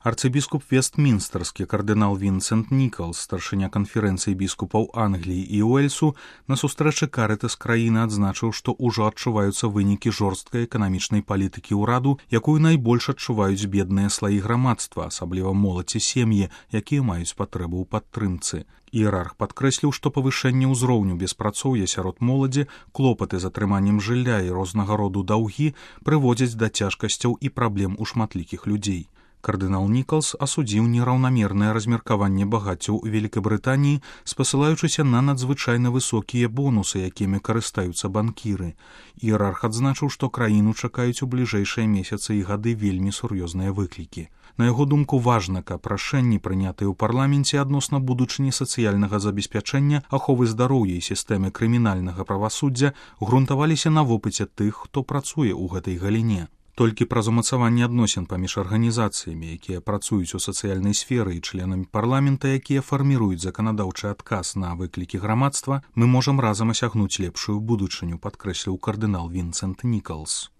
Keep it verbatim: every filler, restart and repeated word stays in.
Арцыбіскуп Вестмінстэрскі кардынал Вінсент Нікалс, старшыня канферэнцыі біскупаў Англіі і Уэльсу, на сустрэчы Карытас краіны адзначыў, што ўжо адчуваюцца вынікі жорсткай эканамічнай палітыкі ўраду, якую найбольш адчуваюць бедныя слаі грамадства, асабліва моладзь і сем'і, якія маюць патрэбу ў падтрымцы. Іерарх падкрэсліў, што павышэнне ўзроўню беспрацоўя сярод моладзі, клопаты з атрыманнем жылля і рознага роду даўгі прыводзяць да цяжкасцяў і праблем у шматлікіх людзей. Кардынал Нікалс асудзіў нераўнамернае размеркаванне багацця ў Вялікабрытаніі, спасылаючыся на надзвычайна высокія бонусы, якімі карыстаюцца банкіры. Іерарх адзначыў, што краіну чакаюць у бліжэйшыя месяцы і гады вельмі сур'ёзныя выклікі. На яго думку, важна, каб рашэнні, прынятыя ў парламенце адносна будучыні сацыяльнага забеспячэння, аховы здароўя і сістэмы крымінальнага правасуддзя грунтаваліся на вопыце тых, хто працуе ў гэтай галіне. Толькі праз умацаванне адносін паміж арганізацыямі, якія працуюць у сацыяльнай сферы, і членамі парламента, якія фарміруюць заканадаўчы адказ на выклікі грамадства, мы можам разам асягнуць лепшую будучыню, падкрэсліў кардынал Вінсент Нікалс.